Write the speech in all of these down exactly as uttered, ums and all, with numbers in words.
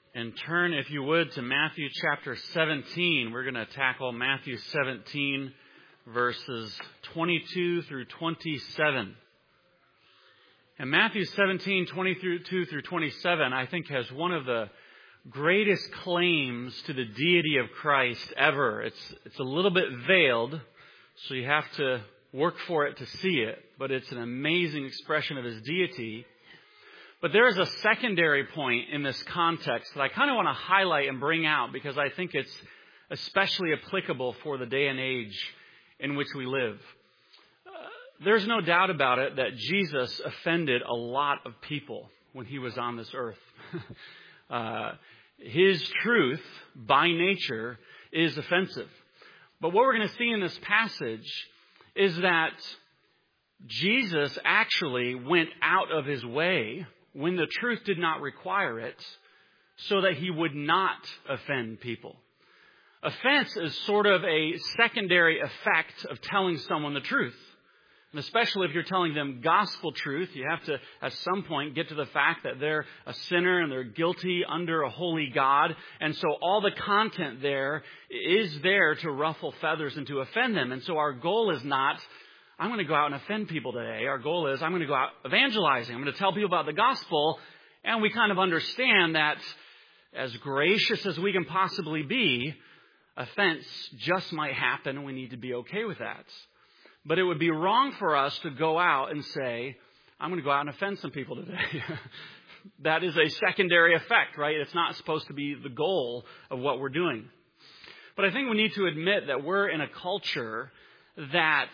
And turn, if you would, to Matthew chapter seventeen. We're going to tackle Matthew seventeen, verses twenty-two through twenty-seven. And Matthew seventeen, twenty-two through twenty-seven, I think, has one of the greatest claims to the deity of Christ ever. It's, it's a little bit veiled, so you have to work for it to see it. But it's an amazing expression of his deity. But there is a secondary point in this context that I kind of want to highlight and bring out because I think it's especially applicable for the day and age in which we live. Uh, there's no doubt about it that Jesus offended a lot of people when he was on this earth. uh, his truth, by nature, is offensive. But what we're going to see in this passage is that Jesus actually went out of his way when the truth did not require it, so that he would not offend people. Offense is sort of a secondary effect of telling someone the truth. And especially if you're telling them gospel truth, you have to, at some point, get to the fact that they're a sinner and they're guilty under a holy God. And so all the content there is there to ruffle feathers and to offend them. And so our goal is not, I'm going to go out and offend people today. Our goal is I'm going to go out evangelizing. I'm going to tell people about the gospel. And we kind of understand that as gracious as we can possibly be, offense just might happen and we need to be okay with that. But it would be wrong for us to go out and say, I'm going to go out and offend some people today. That is a secondary effect, right? It's not supposed to be the goal of what we're doing. But I think we need to admit that we're in a culture that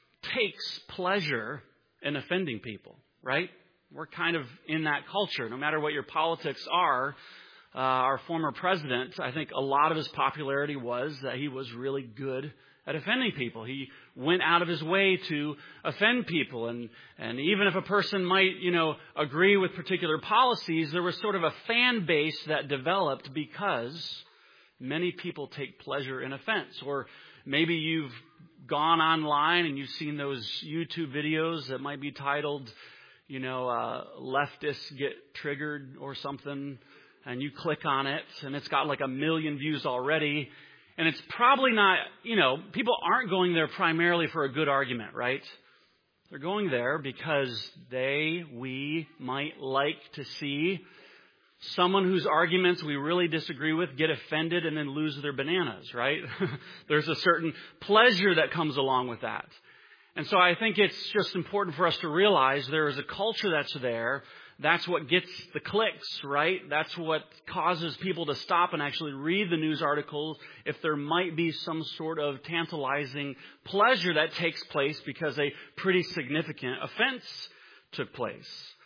takes pleasure in offending people, right? We're kind of in that culture. No matter what your politics are, uh, our former president, I think a lot of his popularity was that he was really good at offending people. He went out of his way to offend people. And, and even if a person might, you know, agree with particular policies, there was sort of a fan base that developed because many people take pleasure in offense. Or maybe you've gone online and you've seen those YouTube videos that might be titled, you know, uh, leftists get triggered or something, and you click on it and it's got like a million views already. And it's probably not, you know, people aren't going there primarily for a good argument, right? They're going there because they, we might like to see someone whose arguments we really disagree with get offended and then lose their bananas, right? There's a certain pleasure that comes along with that. And so I think it's just important for us to realize there is a culture that's there. That's what gets the clicks, right? That's what causes people to stop and actually read the news articles if there might be some sort of tantalizing pleasure that takes place because a pretty significant offense took place.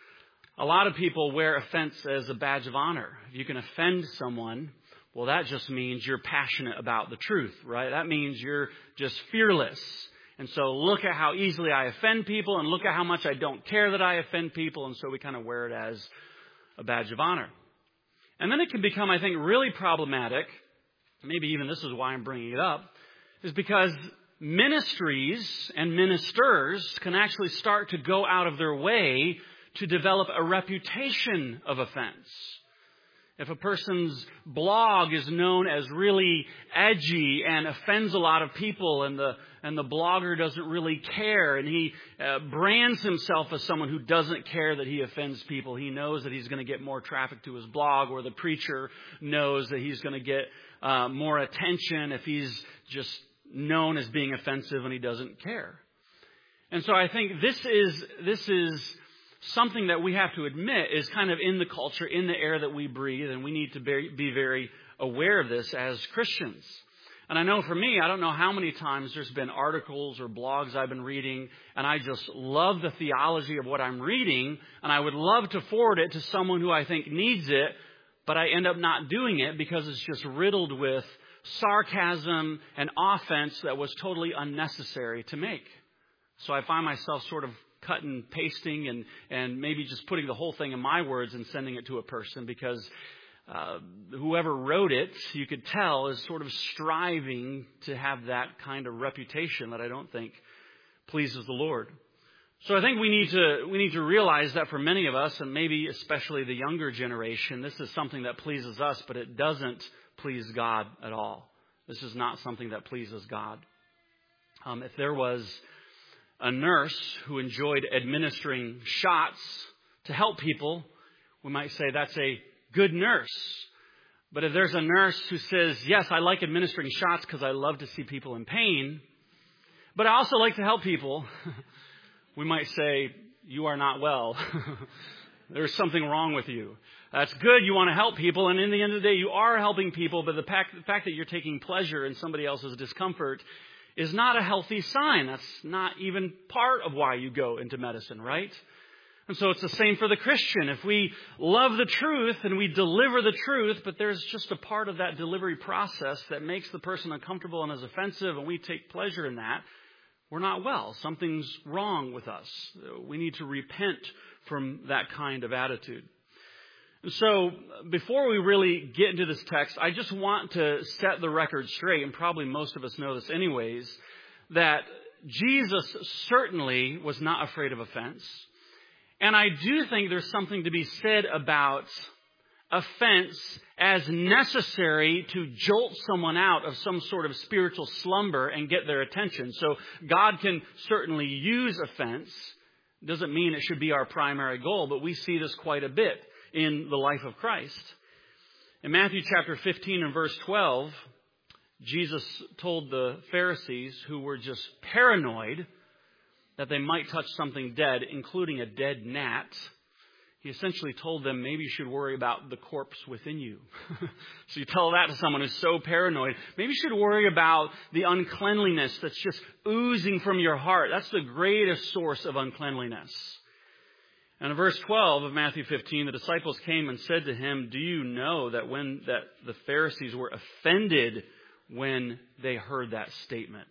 A lot of people wear offense as a badge of honor. If you can offend someone, well, that just means you're passionate about the truth, right? That means you're just fearless. And so look at how easily I offend people and look at how much I don't care that I offend people. And so we kind of wear it as a badge of honor. And then it can become, I think, really problematic. Maybe even this is why I'm bringing it up, is because ministries and ministers can actually start to go out of their way to develop a reputation of offense. If a person's blog is known as really edgy and offends a lot of people, and the and the blogger doesn't really care, and he uh, brands himself as someone who doesn't care that he offends people, he knows that he's going to get more traffic to his blog, or the preacher knows that he's going to get uh, more attention if he's just known as being offensive and he doesn't care. And so I think this is this is. something that we have to admit is kind of in the culture, in the air that we breathe, and we need to be very aware of this as Christians. And I know for me, I don't know how many times there's been articles or blogs I've been reading, and I just love the theology of what I'm reading, and I would love to forward it to someone who I think needs it, but I end up not doing it because it's just riddled with sarcasm and offense that was totally unnecessary to make. So I find myself sort of cutting, pasting, and, and maybe just putting the whole thing in my words and sending it to a person because uh, whoever wrote it, you could tell, is sort of striving to have that kind of reputation that I don't think pleases the Lord. So I think we need to we need to realize that for many of us, and maybe especially the younger generation, this is something that pleases us, but it doesn't please God at all. This is not something that pleases God. Um, if there was a nurse who enjoyed administering shots to help people, we might say that's a good nurse. But if there's a nurse who says, yes, I like administering shots because I love to see people in pain, but I also like to help people, we might say, you are not well. There's something wrong with you. That's good. You want to help people. And in the end of the day, you are helping people. But the fact, the fact that you're taking pleasure in somebody else's discomfort is not a healthy sign. That's not even part of why you go into medicine, right? And so it's the same for the Christian. If we love the truth and we deliver the truth, but there's just a part of that delivery process that makes the person uncomfortable and is offensive, and we take pleasure in that, we're not well. Something's wrong with us. We need to repent from that kind of attitude. And so before we really get into this text, I just want to set the record straight, and probably most of us know this anyways, that Jesus certainly was not afraid of offense. And I do think there's something to be said about offense as necessary to jolt someone out of some sort of spiritual slumber and get their attention. So God can certainly use offense. Doesn't mean it should be our primary goal, but we see this quite a bit in the life of Christ. In Matthew chapter fifteen and verse twelve, Jesus told the Pharisees, who were just paranoid that they might touch something dead, including a dead gnat, he essentially told them, maybe you should worry about the corpse within you. So you tell that to someone who's so paranoid. Maybe you should worry about the uncleanliness that's just oozing from your heart. That's the greatest source of uncleanliness. And in verse twelve of Matthew fifteen, the disciples came and said to him, do you know that when that the Pharisees were offended when they heard that statement?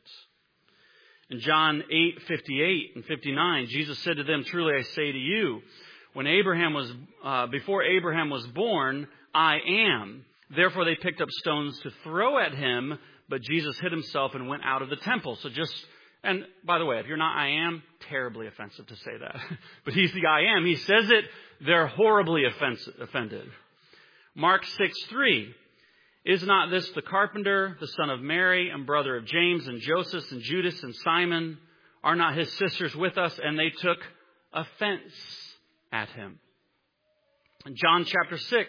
In John eight fifty-eight and fifty-nine, Jesus said to them, truly I say to you, when Abraham was, uh, before Abraham was born, I am. Therefore they picked up stones to throw at him, but Jesus hid himself and went out of the temple. So just, and by the way, if you're not I am, terribly offensive to say that. But he's the I am. He says it, they're horribly offensive, offended. Mark six three. Is not this the carpenter, the son of Mary, and brother of James and Joseph and Judas and Simon? Are not his sisters with us? And they took offense at him. In John chapter six,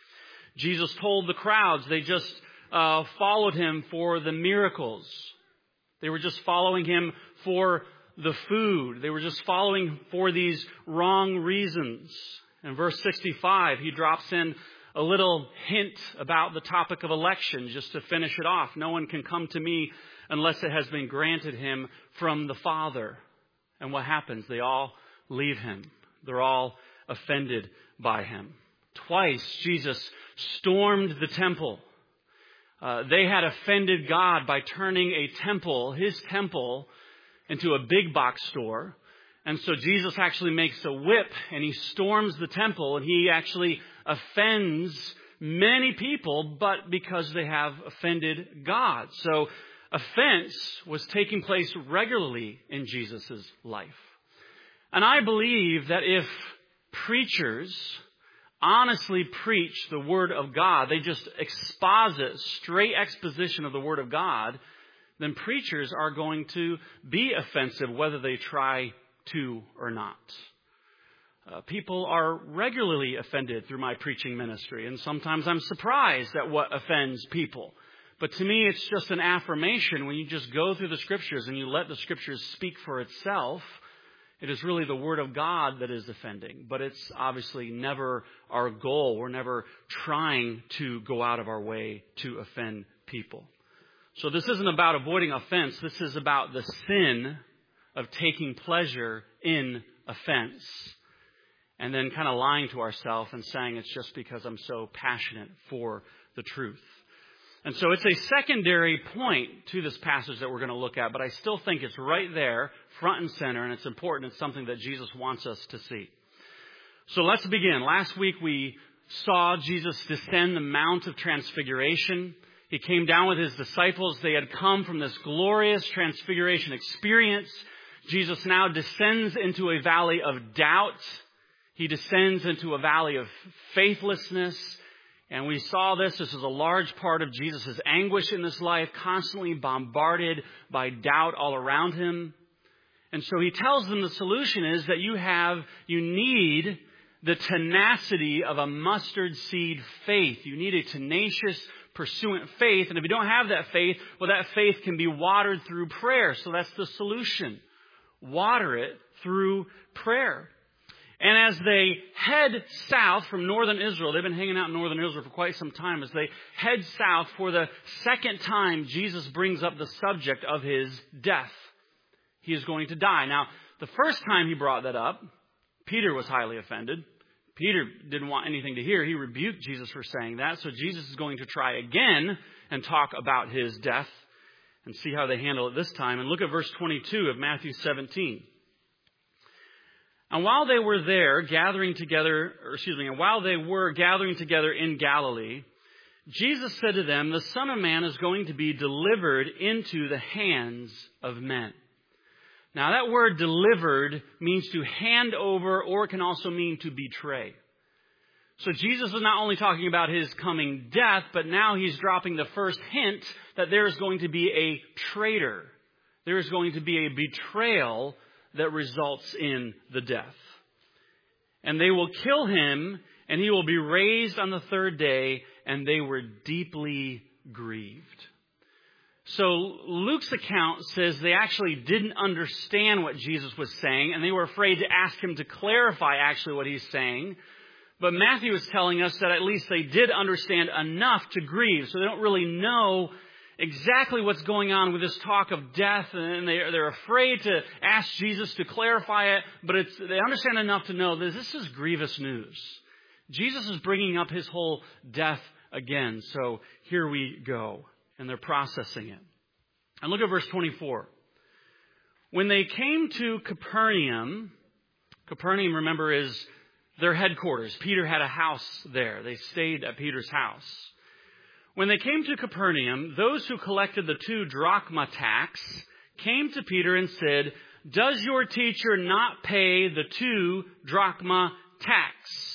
Jesus told the crowds, they just uh, followed him for the miracles. They were just following him for the food. They were just following for these wrong reasons. In verse sixty-five, he drops in a little hint about the topic of election, just to finish it off. No one can come to me unless it has been granted him from the Father. And what happens? They all leave him. They're all offended by him. Twice, Jesus stormed the temple. Uh, they had offended God by turning a temple, his temple, into a big box store. And so Jesus actually makes a whip and he storms the temple, and he actually offends many people, but because they have offended God. So offense was taking place regularly in Jesus' life. And I believe that if preachers honestly preach the Word of God, they just exposit, straight exposition of the Word of God, then preachers are going to be offensive whether they try to or not. Uh, people are regularly offended through my preaching ministry, and sometimes I'm surprised at what offends people. But to me, it's just an affirmation. When you just go through the Scriptures and you let the Scriptures speak for itself, it is really the Word of God that is offending. But it's obviously never our goal. We're never trying to go out of our way to offend people. So this isn't about avoiding offense. This is about the sin of taking pleasure in offense, and then kind of lying to ourselves and saying it's just because I'm so passionate for the truth. And so it's a secondary point to this passage that we're going to look at, but I still think it's right there, front and center, and it's important. It's something that Jesus wants us to see. So let's begin. Last week we saw Jesus descend the Mount of Transfiguration. He came down with his disciples. They had come from this glorious transfiguration experience. Jesus now descends into a valley of doubt. He descends into a valley of faithlessness. And we saw this. This is a large part of Jesus' anguish in this life, constantly bombarded by doubt all around him. And so he tells them the solution is that you have, you need the tenacity of a mustard seed faith. You need a tenacious, pursuant faith. And if you don't have that faith, well, that faith can be watered through prayer. So that's the solution. Water it through prayer. And as they head south from northern Israel, they've been hanging out in northern Israel for quite some time. As they head south for the second time, Jesus brings up the subject of his death. He is going to die. Now, the first time he brought that up, Peter was highly offended. Peter didn't want anything to hear. He rebuked Jesus for saying that. So Jesus is going to try again and talk about his death and see how they handle it this time. And look at verse twenty-two of Matthew seventeen. And while they were there gathering together, or excuse me, and while they were gathering together in Galilee, Jesus said to them, the Son of Man is going to be delivered into the hands of men. Now that word delivered means to hand over, or it can also mean to betray. So Jesus is not only talking about his coming death, but now he's dropping the first hint that there is going to be a traitor. There is going to be a betrayal that results in the death. And they will kill him, and he will be raised on the third day, and they were deeply grieved. So Luke's account says they actually didn't understand what Jesus was saying, and they were afraid to ask him to clarify actually what he's saying. But Matthew is telling us that at least they did understand enough to grieve, so they don't really know exactly what's going on with this talk of death, and they're, they're afraid to ask Jesus to clarify it, but it's, they understand enough to know that this is grievous news. Jesus is bringing up his whole death again, so here we go, and they're processing it. And look at verse twenty-four. When they came to Capernaum, Capernaum, remember, is their headquarters. Peter had a house there. They stayed at Peter's house. When they came to Capernaum, those who collected the two drachma tax came to Peter and said, does your teacher not pay the two drachma tax?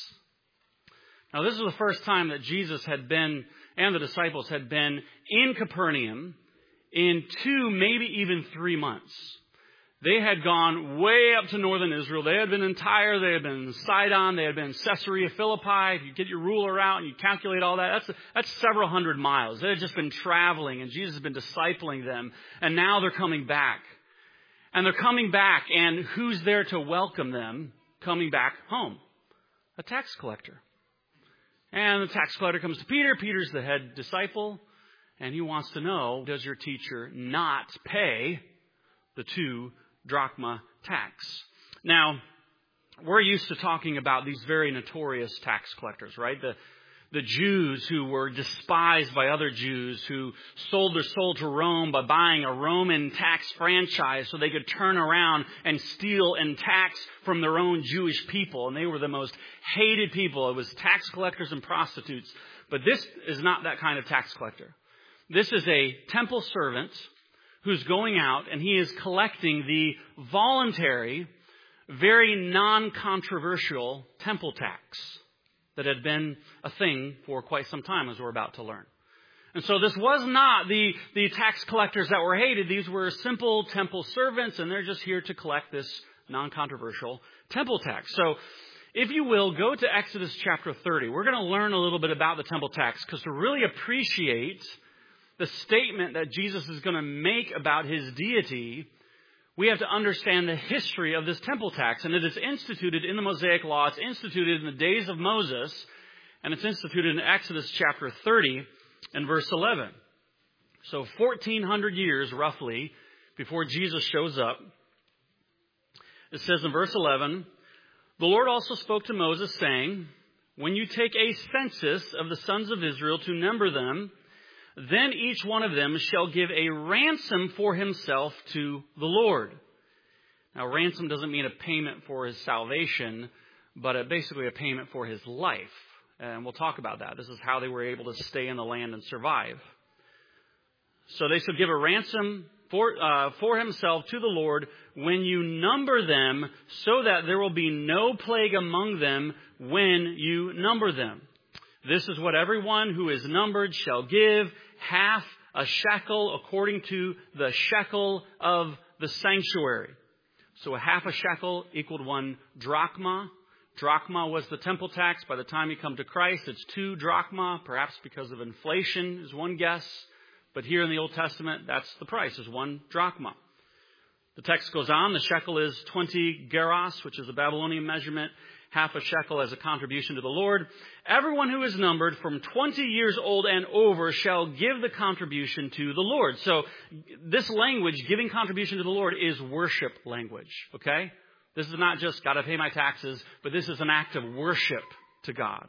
Now, this is the first time that Jesus had been, and the disciples had been in Capernaum in two, maybe even three months. They had gone way up to northern Israel. They had been in Tyre. They had been in Sidon. They had been in Caesarea Philippi. If you get your ruler out and you calculate all that, that's, that's several hundred miles. They had just been traveling, and Jesus had been discipling them. And now they're coming back. And they're coming back, and who's there to welcome them coming back home? A tax collector. And the tax collector comes to Peter. Peter's the head disciple, and he wants to know, does your teacher not pay the two drachma tax? Now, we're used to talking about these very notorious tax collectors, right? The the Jews who were despised by other Jews, who sold their soul to Rome by buying a Roman tax franchise so they could turn around and steal and tax from their own Jewish people. And they were the most hated people. It was tax collectors and prostitutes. But this is not that kind of tax collector. This is a temple servant who's going out, and he is collecting the voluntary, very non-controversial temple tax that had been a thing for quite some time, as we're about to learn. And so this was not the, the tax collectors that were hated. These were simple temple servants, and they're just here to collect this non-controversial temple tax. So if you will, go to Exodus chapter thirty. We're going to learn a little bit about the temple tax, because to really appreciate the statement that Jesus is going to make about his deity, we have to understand the history of this temple tax. And it is instituted in the Mosaic Law. It's instituted in the days of Moses. And it's instituted in Exodus chapter thirty and verse eleven. So fourteen hundred years, roughly, before Jesus shows up. It says in verse eleven, the Lord also spoke to Moses, saying, when you take a census of the sons of Israel to number them, then each one of them shall give a ransom for himself to the Lord. Now, ransom doesn't mean a payment for his salvation, but basically a payment for his life. And we'll talk about that. This is how they were able to stay in the land and survive. So they shall give a ransom for, uh, for himself to the Lord when you number them, so that there will be no plague among them when you number them. This is what everyone who is numbered shall give, half a shekel according to the shekel of the sanctuary. So a half a shekel equaled one drachma. Drachma was the temple tax. By the time you come to Christ, it's two drachma, perhaps because of inflation is one guess. But here in the Old Testament, that's the price, is one drachma. The text goes on. The shekel is twenty gerahs, which is the Babylonian measurement. Half a shekel as a contribution to the Lord. Everyone who is numbered from twenty years old and over shall give the contribution to the Lord. So this language, giving contribution to the Lord, is worship language. Okay? This is not just got to pay my taxes, but this is an act of worship to God.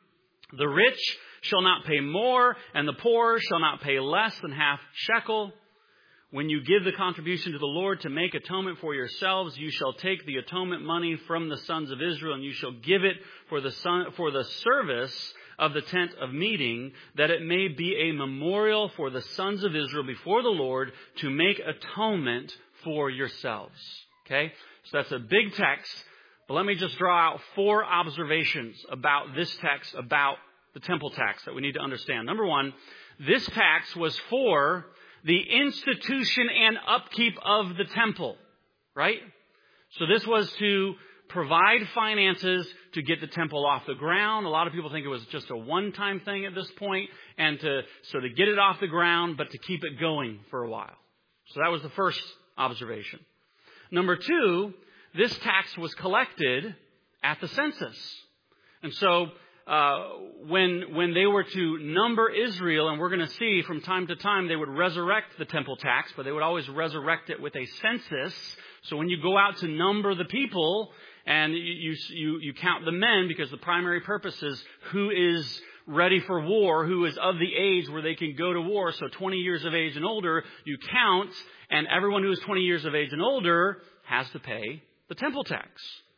The rich shall not pay more, and the poor shall not pay less than half shekel. When you give the contribution to the Lord to make atonement for yourselves, you shall take the atonement money from the sons of Israel, and you shall give it for the son, for the service of the tent of meeting, that it may be a memorial for the sons of Israel before the Lord to make atonement for yourselves. Okay? So that's a big text, but let me just draw out four observations about this text, about the temple tax that we need to understand. Number one, this tax was for the institution and upkeep of the temple, right? So this was to provide finances to get the temple off the ground. A lot of people think it was just a one-time thing at this point, and to so to get it off the ground, but to keep it going for a while. So that was the first observation. Number two, this tax was collected at the census. And so Uh, when when they were to number Israel, and we're going to see from time to time they would resurrect the temple tax, but they would always resurrect it with a census. So when you go out to number the people and you you you count the men, because the primary purpose is who is ready for war, who is of the age where they can go to war. So twenty years of age and older, you count, and everyone who is twenty years of age and older has to pay the temple tax.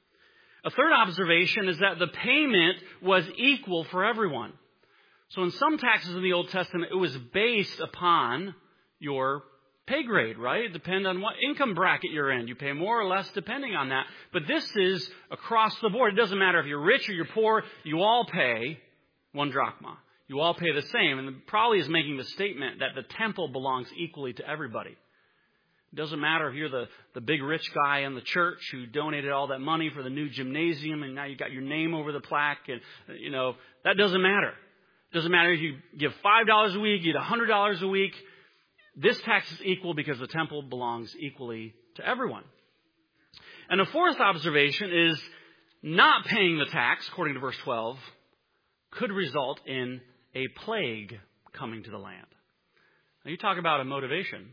A third observation is that the payment was equal for everyone. So in some taxes in the Old Testament, it was based upon your pay grade, right? It depends on what income bracket you're in. You pay more or less depending on that. But this is across the board. It doesn't matter if you're rich or you're poor. You all pay one drachma. You all pay the same. And it probably is making the statement that the temple belongs equally to everybody. It doesn't matter if you're the, the big rich guy in the church who donated all that money for the new gymnasium and now you got your name over the plaque, and, you know, that doesn't matter. It doesn't matter if you give five dollars a week, you get one hundred dollars a week. This tax is equal because the temple belongs equally to everyone. And the fourth observation is not paying the tax, according to verse twelve, could result in a plague coming to the land. Now you talk about a motivation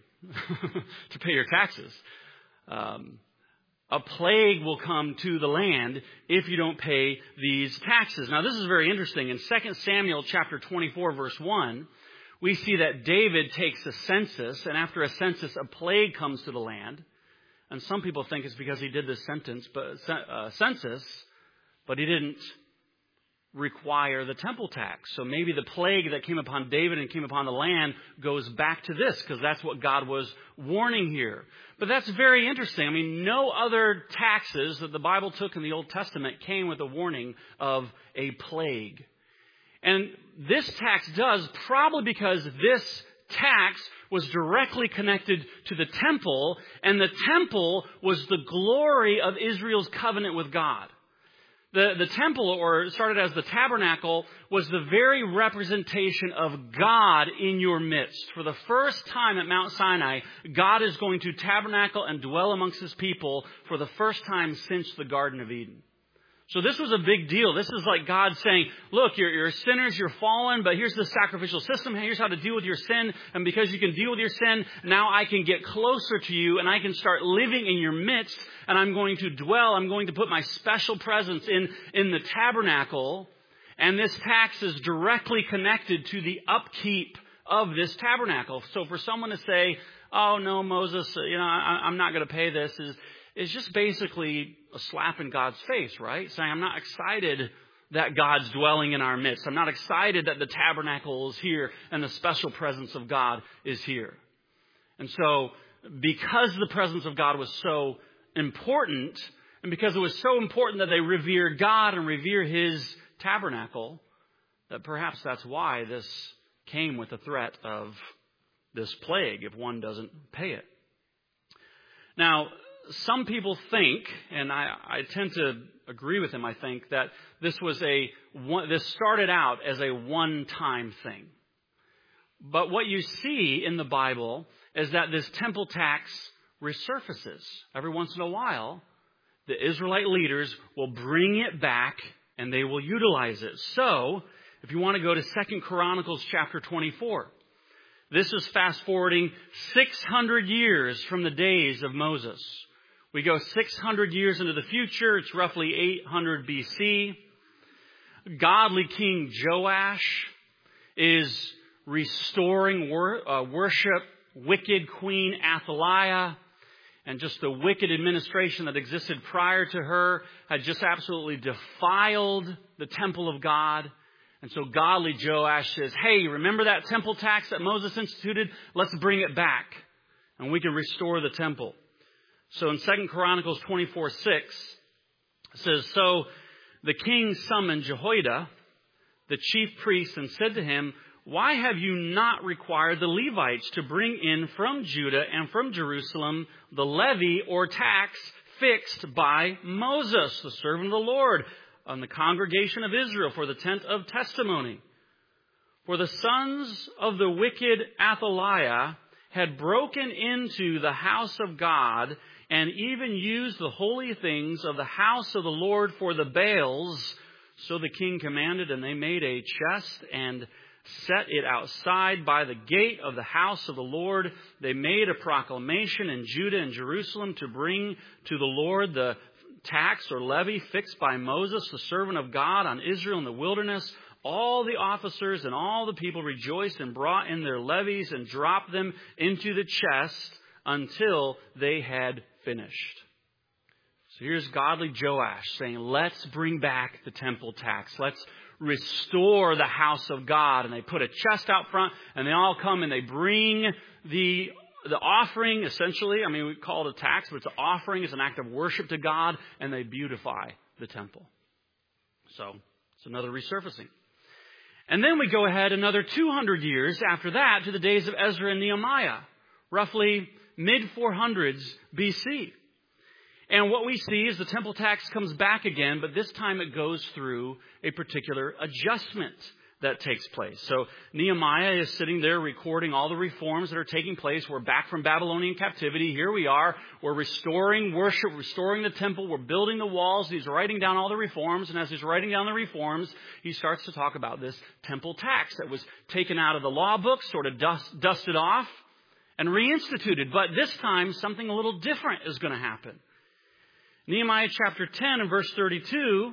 to pay your taxes. Um, a plague will come to the land if you don't pay these taxes. Now, this is very interesting. In Second Samuel chapter twenty-four, verse one, we see that David takes a census, and after a census, a plague comes to the land. And some people think it's because he did this sentence, but uh, census, but he didn't require the temple tax. So maybe the plague that came upon David and came upon the land goes back to this, because that's what God was warning here. But that's very interesting. I mean, no other taxes that the Bible took in the Old Testament came with a warning of a plague. And this tax does, probably because this tax was directly connected to the temple, and the temple was the glory of Israel's covenant with God. The, the temple, or it started as the tabernacle, was the very representation of God in your midst. For the first time at Mount Sinai, God is going to tabernacle and dwell amongst His people for the first time since the Garden of Eden. So this was a big deal. This is like God saying, look, you're, you're sinners, you're fallen, but here's the sacrificial system. Here's how to deal with your sin. And because you can deal with your sin, now I can get closer to you and I can start living in your midst. And I'm going to dwell. I'm going to put my special presence in, in the tabernacle. And this tax is directly connected to the upkeep of this tabernacle. So for someone to say, oh, no, Moses, you know, I, I'm not going to pay this, is is just basically a slap in God's face, right? Saying, I'm not excited that God's dwelling in our midst. I'm not excited that the tabernacle is here and the special presence of God is here. And so because the presence of God was so important, and because it was so important that they revere God and revere His tabernacle, that perhaps that's why this came with the threat of this plague if one doesn't pay it. Now, some people think, and I, I tend to agree with them, I think, that this was a one, this started out as a one-time thing. But what you see in the Bible is that this temple tax resurfaces. Every once in a while, the Israelite leaders will bring it back and they will utilize it. So, if you want to go to Second Chronicles chapter twenty-four, this is fast forwarding six hundred years from the days of Moses. We go six hundred years into the future. It's roughly eight hundred B C. Godly King Joash is restoring wor- uh, worship. Wicked Queen Athaliah and just the wicked administration that existed prior to her had just absolutely defiled the temple of God. And so godly Joash says, hey, remember that temple tax that Moses instituted? Let's bring it back and we can restore the temple. So in Second Chronicles twenty-four six, it says, so the king summoned Jehoiada, the chief priest, and said to him, why have you not required the Levites to bring in from Judah and from Jerusalem the levy or tax fixed by Moses, the servant of the Lord, on the congregation of Israel for the tent of testimony? For the sons of the wicked Athaliah had broken into the house of God and even used the holy things of the house of the Lord for the Baals. So the king commanded, and they made a chest and set it outside by the gate of the house of the Lord. They made a proclamation in Judah and Jerusalem to bring to the Lord the tax or levy fixed by Moses, the servant of God, on Israel in the wilderness. All the officers and all the people rejoiced and brought in their levies and dropped them into the chest until they had finished. So here's godly Joash saying, let's bring back the temple tax. Let's restore the house of God. And they put a chest out front and they all come and they bring the the offering, essentially. I mean, we call it a tax, but it's an offering. It's an act of worship to God, and they beautify the temple. So it's another resurfacing. And then we go ahead another two hundred years after that to the days of Ezra and Nehemiah, roughly mid four hundreds B C. And what we see is the temple tax comes back again, but this time it goes through a particular adjustment that takes place. So Nehemiah is sitting there recording all the reforms that are taking place. We're back from Babylonian captivity. Here we are. We're restoring worship, restoring the temple. We're building the walls. He's writing down all the reforms. And as he's writing down the reforms, he starts to talk about this temple tax that was taken out of the law book, sort of dust, dusted off, and reinstituted. But this time, something a little different is going to happen. Nehemiah chapter ten and verse thirty-two,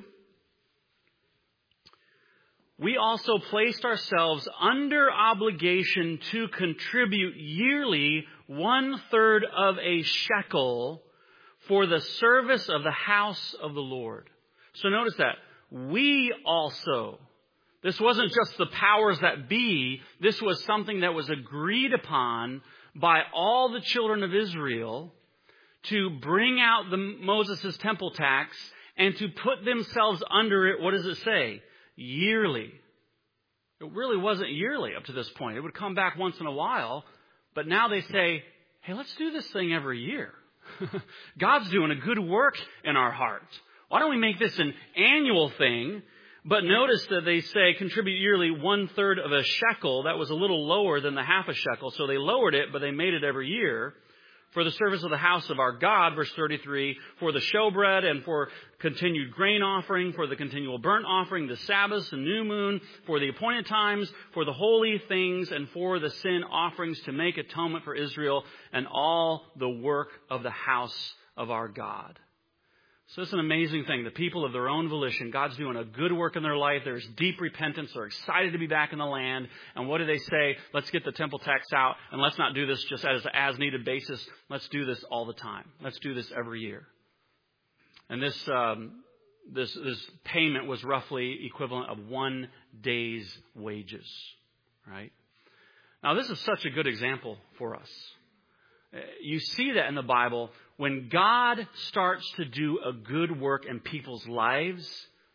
we also placed ourselves under obligation to contribute yearly one third of a shekel for the service of the house of the Lord. So notice that. We also, this wasn't just the powers that be, this was something that was agreed upon by all the children of Israel to bring out the Moses' temple tax and to put themselves under it. What does it say? Yearly. It really wasn't yearly up to this point. It would come back once in a while. But now they say, hey, let's do this thing every year. God's doing a good work in our hearts. Why don't we make this an annual thing? But notice that they say contribute yearly one third of a shekel. That was a little lower than the half a shekel. So they lowered it, but they made it every year. For the service of the house of our God, verse thirty-three, for the showbread and for continued grain offering, for the continual burnt offering, the Sabbaths, the new moon, for the appointed times, for the holy things, and for the sin offerings to make atonement for Israel, and all the work of the house of our God. So it's an amazing thing. The people of their own volition, God's doing a good work in their life. There's deep repentance. They're excited to be back in the land. And what do they say? Let's get the temple tax out, and let's not do this just as an as-needed basis. Let's do this all the time. Let's do this every year. And this um, this this payment was roughly equivalent of one day's wages. Right? Now, this is such a good example for us. You see that in the Bible. When God starts to do a good work in people's lives,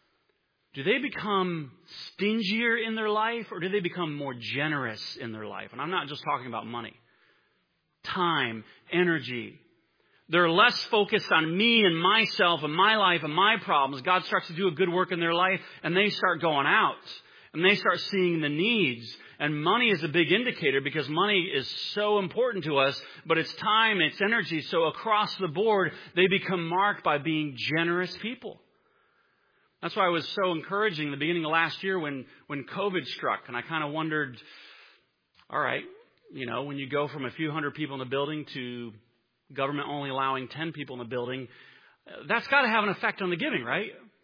do they become stingier in their life or do they become more generous in their life? And I'm not just talking about money. Time, energy. They're less focused on me and myself and my life and my problems. God starts to do a good work in their life and they start going out and they start seeing the needs. And money is a big indicator because money is so important to us, but it's time, it's energy. So across the board, they become marked by being generous people. That's why it was so encouraging in the beginning of last year when, when COVID struck. And I kind of wondered, all right, you know, when you go from a few hundred people in the building to government only allowing ten people in the building, that's got to have an effect on the giving, right?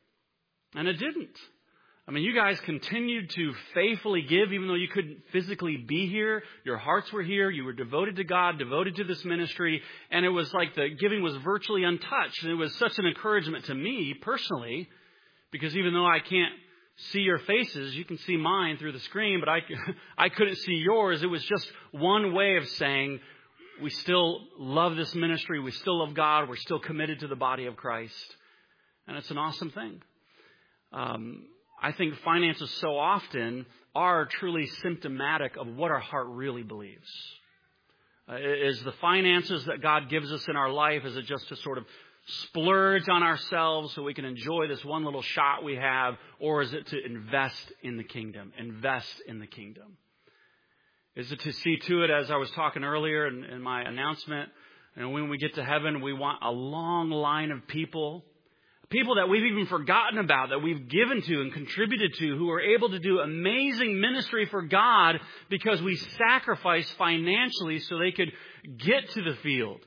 And it didn't. I mean, you guys continued to faithfully give even though you couldn't physically be here. Your hearts were here. You were devoted to God, devoted to this ministry. And it was like the giving was virtually untouched. And it was such an encouragement to me personally, because even though I can't see your faces, you can see mine through the screen, but I, I couldn't see yours. It was just one way of saying we still love this ministry. We still love God. We're still committed to the body of Christ. And it's an awesome thing. Um, I think finances so often are truly symptomatic of what our heart really believes. Uh, is the finances that God gives us in our life, is it just to sort of splurge on ourselves so we can enjoy this one little shot we have, or is it to invest in the kingdom, invest in the kingdom? Is it to see to it, as I was talking earlier in, in my announcement, and when we get to heaven, we want a long line of people, people that we've even forgotten about, that we've given to and contributed to, who are able to do amazing ministry for God because we sacrificed financially so they could get to the field.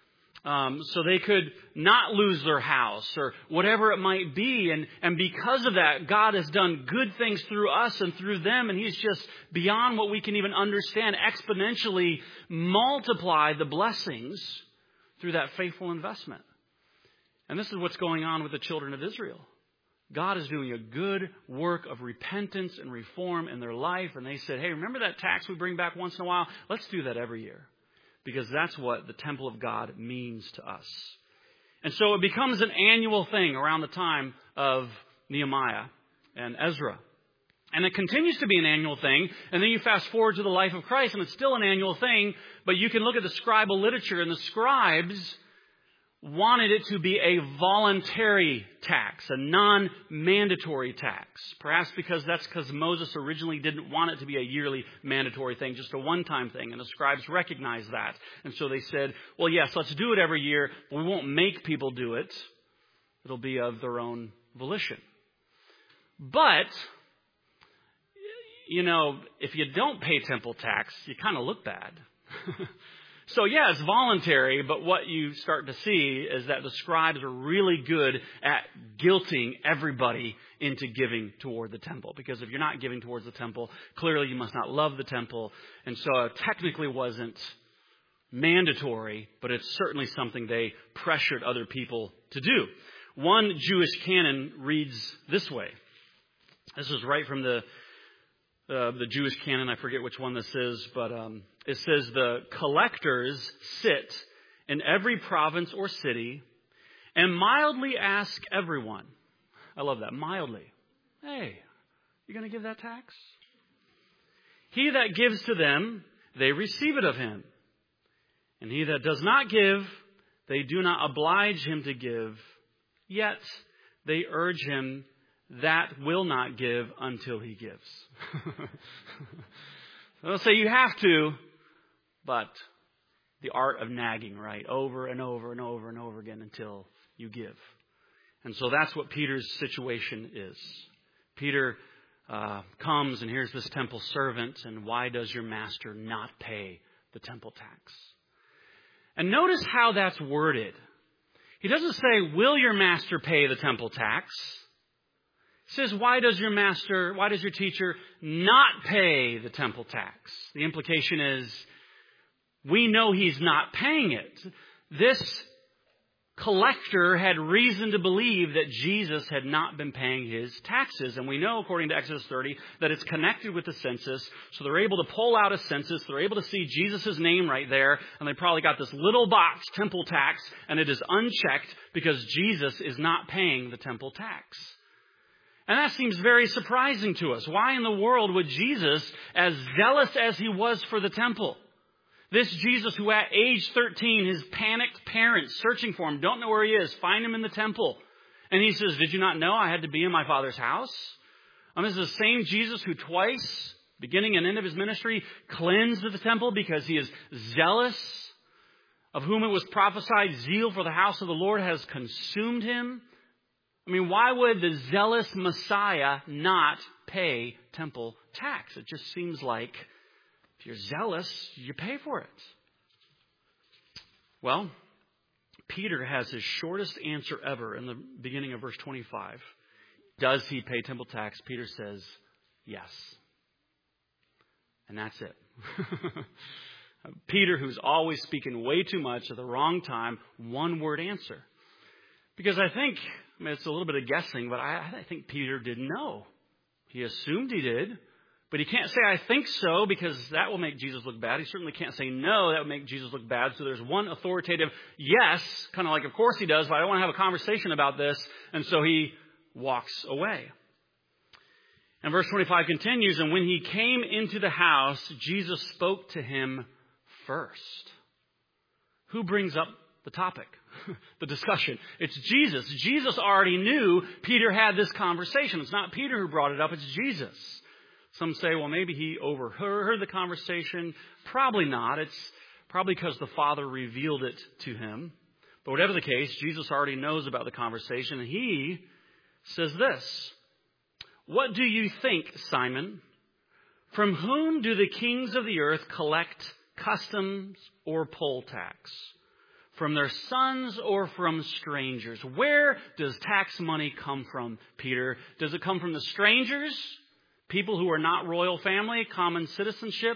Um, so they could not lose their house or whatever it might be. And, and because of that, God has done good things through us and through them. And He's just beyond what we can even understand, exponentially multiplied the blessings through that faithful investment. And this is what's going on with the children of Israel. God is doing a good work of repentance and reform in their life. And they said, hey, remember that tax we bring back once in a while? Let's do that every year. Because that's what the temple of God means to us. And so it becomes an annual thing around the time of Nehemiah and Ezra. And it continues to be an annual thing. And then you fast forward to the life of Christ and it's still an annual thing. But you can look at the scribal literature, and the scribes wanted it to be a voluntary tax, a non-mandatory tax. Perhaps because that's because Moses originally didn't want it to be a yearly mandatory thing, just a one-time thing. And the scribes recognized that. And so they said, well, yes, let's do it every year, but we won't make people do it. It'll be of their own volition. But, you know, if you don't pay temple tax, you kind of look bad. So, yeah, it's voluntary, but what you start to see is that the scribes are really good at guilting everybody into giving toward the temple. Because if you're not giving towards the temple, clearly you must not love the temple. And so it technically wasn't mandatory, but it's certainly something they pressured other people to do. One Jewish canon reads this way. This is right from the uh, the Jewish canon. I forget which one this is, but um, it says the collectors sit in every province or city and mildly ask everyone. I love that. Mildly. Hey, you going to give that tax? He that gives to them, they receive it of him. And he that does not give, they do not oblige him to give. Yet they urge him that will not give until he gives. They'll say you have to, but the art of nagging, right? Over and over and over and over again until you give. And so that's what Peter's situation is. Peter uh, comes and here's this temple servant, and why does your master not pay the temple tax? And notice how that's worded. He doesn't say, will your master pay the temple tax? He says, why does your master, why does your teacher not pay the temple tax? The implication is, we know he's not paying it. This collector had reason to believe that Jesus had not been paying his taxes. And we know, according to Exodus thirty, that it's connected with the census. So they're able to pull out a census. They're able to see Jesus' name right there. And they probably got this little box, temple tax, and it is unchecked because Jesus is not paying the temple tax. And that seems very surprising to us. Why in the world would Jesus, as zealous as he was for the temple, this Jesus who at age thirteen, his panicked parents searching for him, don't know where he is, find him in the temple. And he says, did you not know I had to be in my Father's house? And this is the same Jesus who twice, beginning and end of his ministry, cleansed the temple because he is zealous, of whom it was prophesied, zeal for the house of the Lord has consumed him. I mean, why would the zealous Messiah not pay temple tax? It just seems like if you're zealous, you pay for it. Well, Peter has his shortest answer ever in the beginning of verse twenty-five. Does he pay temple tax? Peter says, yes. And that's it. Peter, who's always speaking way too much at the wrong time, one word answer. Because I think, I mean, it's a little bit of guessing, but I, I think Peter didn't know. He assumed he did. But he can't say, I think so, because that will make Jesus look bad. He certainly can't say no, that would make Jesus look bad. So there's one authoritative yes, kind of like, of course he does, but I don't want to have a conversation about this. And so he walks away. And verse twenty-five continues, and when he came into the house, Jesus spoke to him first. Who brings up the topic, the discussion? It's Jesus. Jesus already knew Peter had this conversation. It's not Peter who brought it up, it's Jesus. Some say, well, maybe he overheard the conversation. Probably not. It's probably because the Father revealed it to him. But whatever the case, Jesus already knows about the conversation. And he says this, what do you think, Simon? From whom do the kings of the earth collect customs or poll tax? From their sons or from strangers? Where does tax money come from, Peter? Does it come from the strangers? People who are not royal family, common citizenship?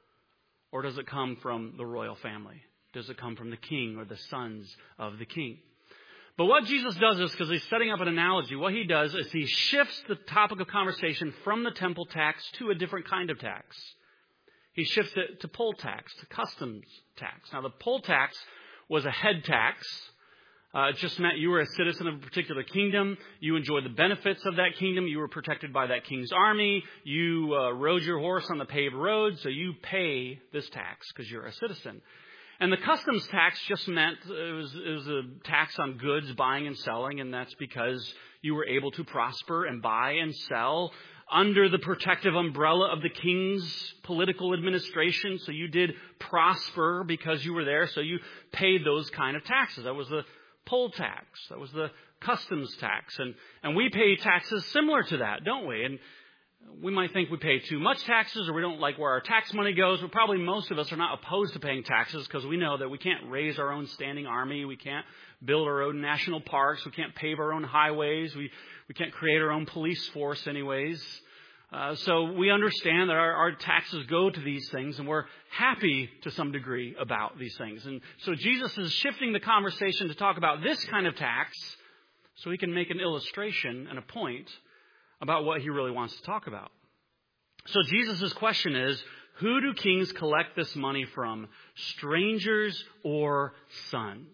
Or does it come from the royal family? Does it come from the king or the sons of the king? But what Jesus does is, because he's setting up an analogy, what he does is he shifts the topic of conversation from the temple tax to a different kind of tax. He shifts it to poll tax, to customs tax. Now, the poll tax was a head tax. Uh, it just meant you were a citizen of a particular kingdom. You enjoyed the benefits of that kingdom. You were protected by that king's army. You uh, rode your horse on the paved road, so you pay this tax because you're a citizen. And the customs tax just meant it was, it was a tax on goods, buying and selling, and that's because you were able to prosper and buy and sell under the protective umbrella of the king's political administration. So you did prosper because you were there, so you paid those kind of taxes. That was the poll tax. That was the customs tax. And, and we pay taxes similar to that, don't we? And we might think we pay too much taxes or we don't like where our tax money goes. But probably most of us are not opposed to paying taxes because we know that we can't raise our own standing army. We can't build our own national parks. We can't pave our own highways. We, we can't create our own police force anyways. Uh, so we understand that our, our taxes go to these things, and we're happy to some degree about these things. And so Jesus is shifting the conversation to talk about this kind of tax so he can make an illustration and a point about what he really wants to talk about. So Jesus' question is, who do kings collect this money from, strangers or sons?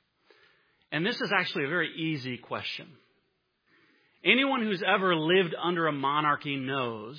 And this is actually a very easy question. Anyone who's ever lived under a monarchy knows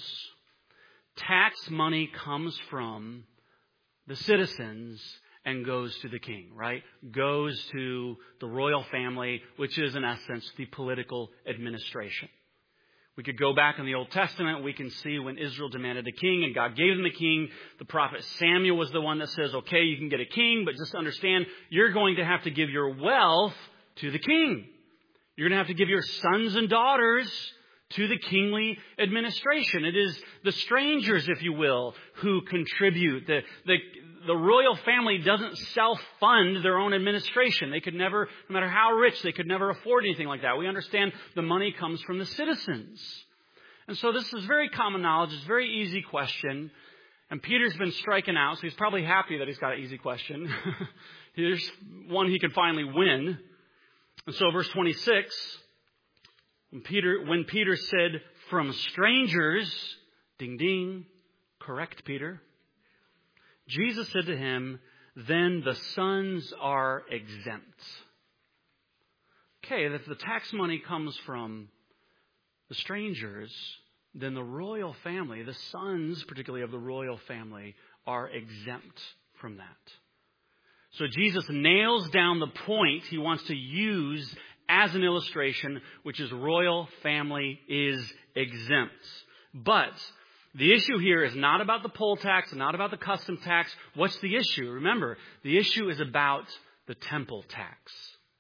tax money comes from the citizens and goes to the king, right? Goes to the royal family, which is in essence the political administration. We could go back in the Old Testament. We can see when Israel demanded a king and God gave them a king. The prophet Samuel was the one that says, okay, you can get a king, but just understand you're going to have to give your wealth to the king. You're going to have to give your sons and daughters to the kingly administration. It is the strangers, if you will, who contribute. The, the, the royal family doesn't self-fund their own administration. They could never, no matter how rich, they could never afford anything like that. We understand the money comes from the citizens. And so this is very common knowledge. It's a very easy question. And Peter's been striking out, so he's probably happy that he's got an easy question. Here's one he can finally win. And so verse twenty-six, when Peter, when Peter said, from strangers, ding, ding, correct, Peter. Jesus said to him, then the sons are exempt. Okay, if the tax money comes from the strangers, then the royal family, the sons particularly of the royal family, are exempt from that. So Jesus nails down the point he wants to use as an illustration, which is royal family is exempt. But the issue here is not about the poll tax, not about the custom tax. What's the issue? Remember, the issue is about the temple tax.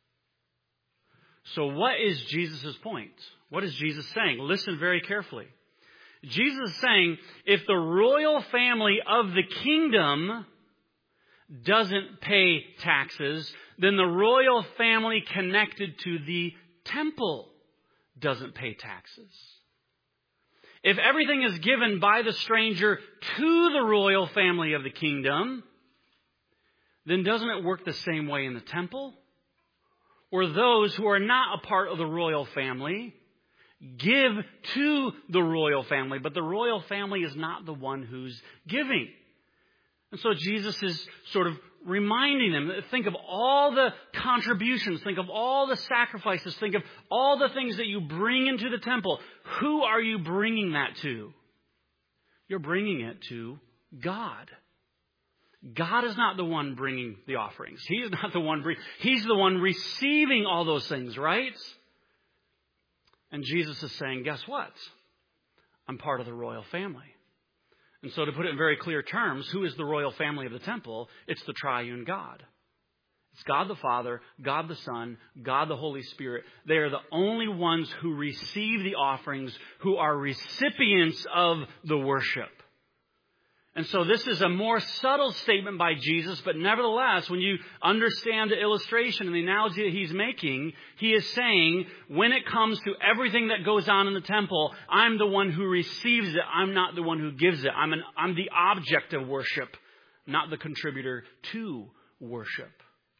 So what is Jesus' point? What is Jesus saying? Listen very carefully. Jesus is saying, if the royal family of the kingdom doesn't pay taxes, then the royal family connected to the temple doesn't pay taxes. If everything is given by the stranger to the royal family of the kingdom, then doesn't it work the same way in the temple? Or those who are not a part of the royal family give to the royal family, but the royal family is not the one who's giving. And so Jesus is sort of reminding them, think of all the contributions, think of all the sacrifices, think of all the things that you bring into the temple. Who are you bringing that to? You're bringing it to God. God is not the one bringing the offerings. He is not the one bring, He's the one receiving all those things, right? And Jesus is saying, guess what? I'm part of the royal family. And so to put it in very clear terms, who is the royal family of the temple? It's the triune God. It's God the Father, God the Son, God the Holy Spirit. They are the only ones who receive the offerings, who are recipients of the worship. And so this is a more subtle statement by Jesus, but nevertheless, when you understand the illustration and the analogy that he's making, he is saying, when it comes to everything that goes on in the temple, I'm the one who receives it. I'm not the one who gives it. I'm, an, I'm the object of worship, not the contributor to worship.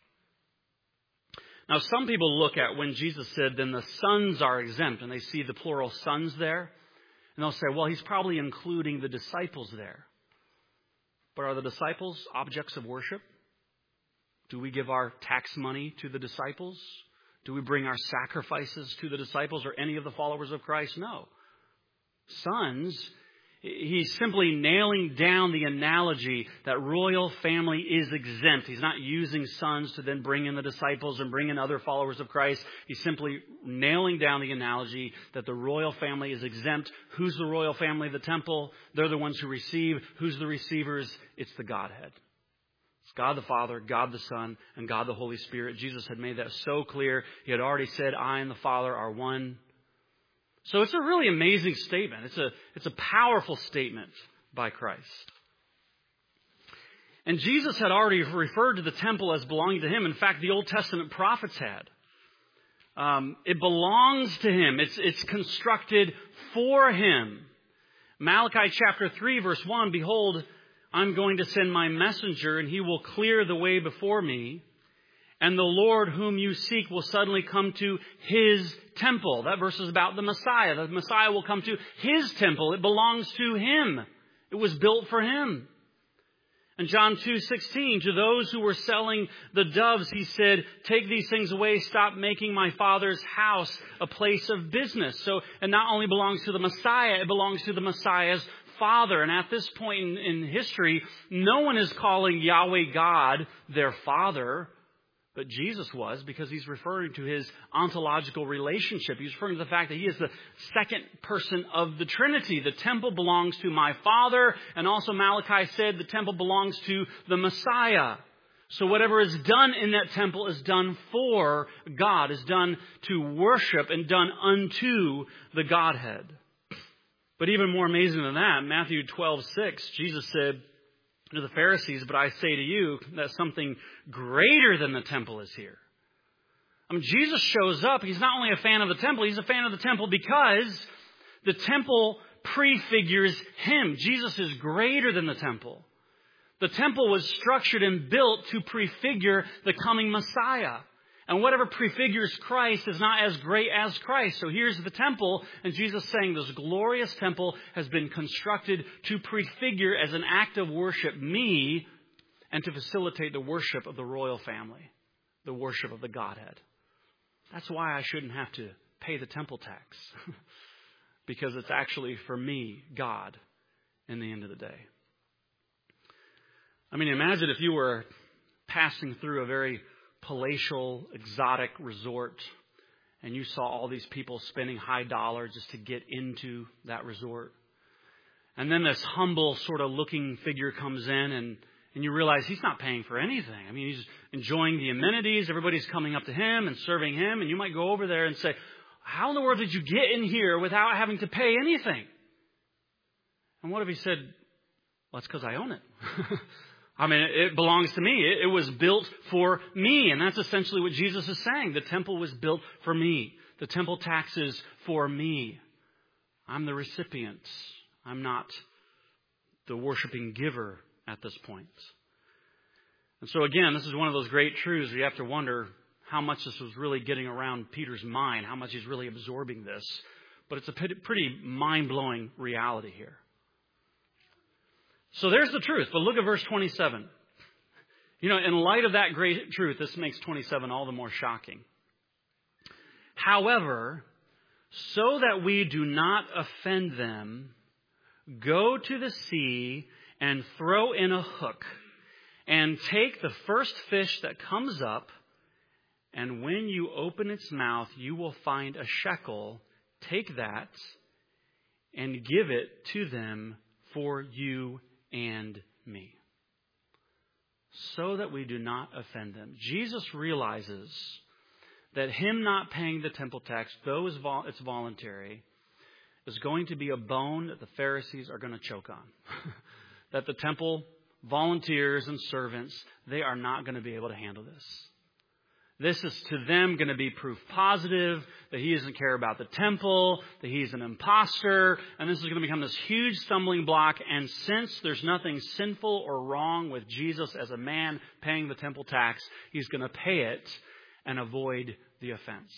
Now, some people look at when Jesus said, then the sons are exempt, and they see the plural sons there, and they'll say, well, he's probably including the disciples there. But are the disciples objects of worship? Do we give our tax money to the disciples? Do we bring our sacrifices to the disciples or any of the followers of Christ? No. Sons, he's simply nailing down the analogy that royal family is exempt. He's not using sons to then bring in the disciples and bring in other followers of Christ. He's simply nailing down the analogy that the royal family is exempt. Who's the royal family of the temple? They're the ones who receive. Who's the receivers? It's the Godhead. It's God the Father, God the Son, and God the Holy Spirit. Jesus had made that so clear. He had already said, I and the Father are one. So it's a really amazing statement. It's a, it's a powerful statement by Christ. And Jesus had already referred to the temple as belonging to him. In fact, the Old Testament prophets had. Um, it belongs to him. It's, it's constructed for him. Malachi chapter three, verse one, behold, I'm going to send my messenger, and he will clear the way before me. And the Lord whom you seek will suddenly come to his temple. That verse is about the Messiah. The Messiah will come to his temple. It belongs to him. It was built for him. And John two sixteen, to those who were selling the doves, he said, take these things away. Stop making my Father's house a place of business. So it not only belongs to the Messiah, it belongs to the Messiah's Father. And at this point in, in history, no one is calling Yahweh God their Father. But Jesus was, because he's referring to his ontological relationship. He's referring to the fact that he is the second person of the Trinity. The temple belongs to my Father. And also Malachi said the temple belongs to the Messiah. So whatever is done in that temple is done for God, is done to worship and done unto the Godhead. But even more amazing than that, Matthew twelve six, Jesus said to the Pharisees, but I say to you that something greater than the temple is here. I mean, Jesus shows up. He's not only a fan of the temple, he's a fan of the temple because the temple prefigures him. Jesus is greater than the temple. The temple was structured and built to prefigure the coming Messiah. And whatever prefigures Christ is not as great as Christ. So here's the temple, and Jesus saying this glorious temple has been constructed to prefigure as an act of worship me and to facilitate the worship of the royal family, the worship of the Godhead. That's why I shouldn't have to pay the temple tax, because it's actually for me, God, in the end of the day. I mean, imagine if you were passing through a very palatial, exotic resort, and you saw all these people spending high dollar just to get into that resort. And then this humble sort of looking figure comes in, and, and you realize he's not paying for anything. I mean, he's enjoying the amenities. Everybody's coming up to him and serving him. And you might go over there and say, how in the world did you get in here without having to pay anything? And what if he said, well, it's because I own it. I mean, it belongs to me. It, it was built for me. And that's essentially what Jesus is saying. The temple was built for me. The temple tax is for me. I'm the recipient. I'm not the worshiping giver at this point. And so again, this is one of those great truths where you have to wonder how much this was really getting around Peter's mind, how much he's really absorbing this. But it's a pretty mind-blowing reality here. So there's the truth. But look at verse twenty-seven. You know, in light of that great truth, this makes twenty-seven all the more shocking. However, so that we do not offend them, go to the sea and throw in a hook and take the first fish that comes up. And when you open its mouth, you will find a shekel. Take that and give it to them for you and me, so that we do not offend them. Jesus realizes that him not paying the temple tax, though it's voluntary, is going to be a bone that the Pharisees are going to choke on. That the temple volunteers and servants, they are not going to be able to handle this. This is to them going to be proof positive that he doesn't care about the temple, that he's an imposter, and this is going to become this huge stumbling block. And since there's nothing sinful or wrong with Jesus as a man paying the temple tax, he's going to pay it and avoid the offense.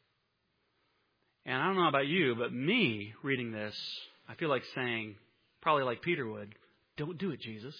And I don't know about you, but me reading this, I feel like saying, probably like Peter would, don't do it, Jesus.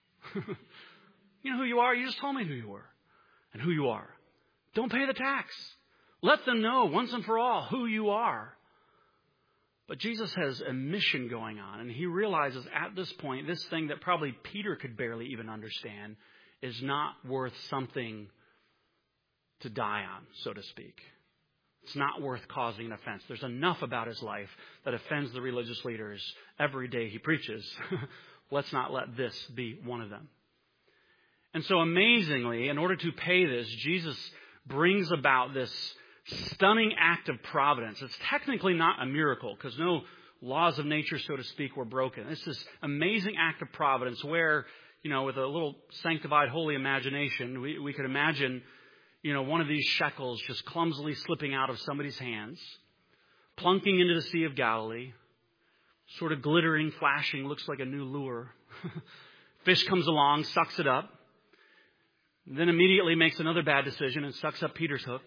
You know who you are? You just told me who you were and who you are. Don't pay the tax. Let them know once and for all who you are. But Jesus has a mission going on, and he realizes at this point, this thing that probably Peter could barely even understand is not worth something to die on, so to speak. It's not worth causing an offense. There's enough about his life that offends the religious leaders every day he preaches. Let's not let this be one of them. And so amazingly, in order to pay this, Jesus brings about this stunning act of providence. It's technically not a miracle because no laws of nature, so to speak, were broken. It's this amazing act of providence where, you know, with a little sanctified, holy imagination, we, we could imagine, you know, one of these shekels just clumsily slipping out of somebody's hands, plunking into the Sea of Galilee, sort of glittering, flashing, looks like a new lure. Fish comes along, sucks it up. Then immediately makes another bad decision and sucks up Peter's hook.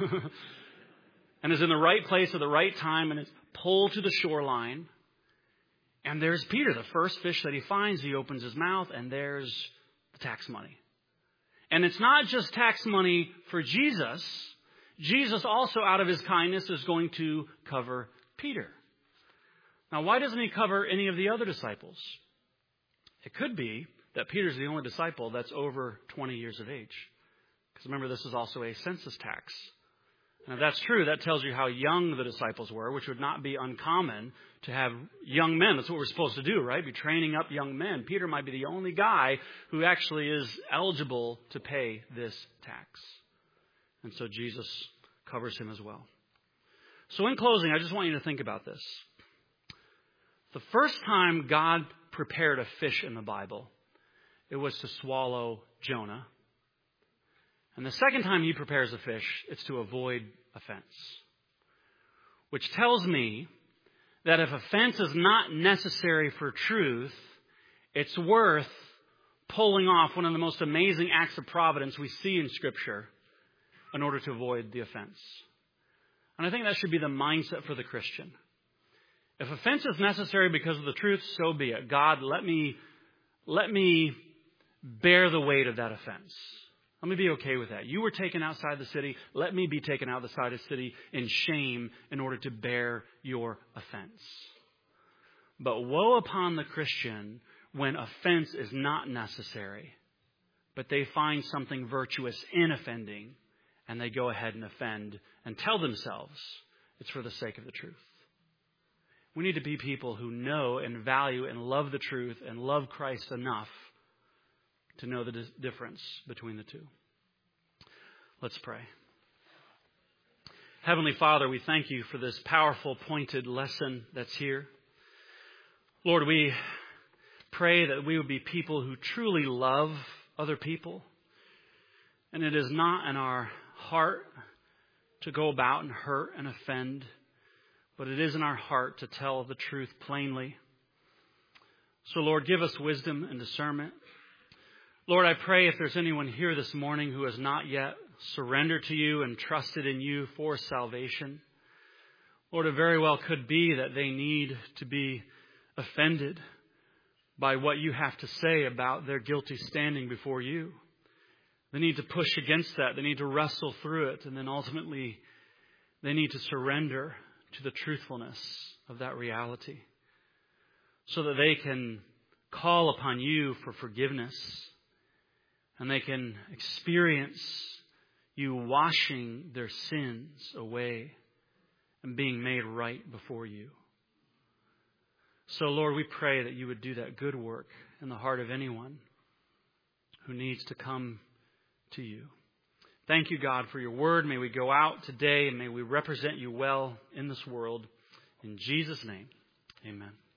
And is in the right place at the right time and is pulled to the shoreline. And there's Peter, the first fish that he finds. He opens his mouth and there's the tax money. And it's not just tax money for Jesus. Jesus also, out of his kindness, is going to cover Peter. Now, why doesn't he cover any of the other disciples? It could be that Peter's the only disciple that's over twenty years of age. Because remember, this is also a census tax. And if that's true, that tells you how young the disciples were, which would not be uncommon to have young men. That's what we're supposed to do, right? Be training up young men. Peter might be the only guy who actually is eligible to pay this tax. And so Jesus covers him as well. So in closing, I just want you to think about this. The first time God prepared a fish in the Bible, it was to swallow Jonah. And the second time he prepares a fish, it's to avoid offense. Which tells me that if offense is not necessary for truth, it's worth pulling off one of the most amazing acts of providence we see in Scripture in order to avoid the offense. And I think that should be the mindset for the Christian. If offense is necessary because of the truth, so be it. God, let me, let me bear the weight of that offense. Let me be okay with that. You were taken outside the city. Let me be taken outside the city in shame in order to bear your offense. But woe upon the Christian when offense is not necessary, but they find something virtuous in offending, and they go ahead and offend and tell themselves it's for the sake of the truth. We need to be people who know and value and love the truth and love Christ enough to know the difference between the two. Let's pray. Heavenly Father, we thank you for this powerful, pointed lesson that's here. Lord, we pray that we would be people who truly love other people. And it is not in our heart to go about and hurt and offend, but it is in our heart to tell the truth plainly. So, Lord, give us wisdom and discernment. Lord, I pray if there's anyone here this morning who has not yet surrendered to you and trusted in you for salvation, Lord, it very well could be that they need to be offended by what you have to say about their guilty standing before you. They need to push against that. They need to wrestle through it. And then ultimately, they need to surrender to the truthfulness of that reality so that they can call upon you for forgiveness and they can experience you washing their sins away and being made right before you. So, Lord, we pray that you would do that good work in the heart of anyone who needs to come to you. Thank you, God, for your word. May we go out today and may we represent you well in this world. In Jesus' name, amen.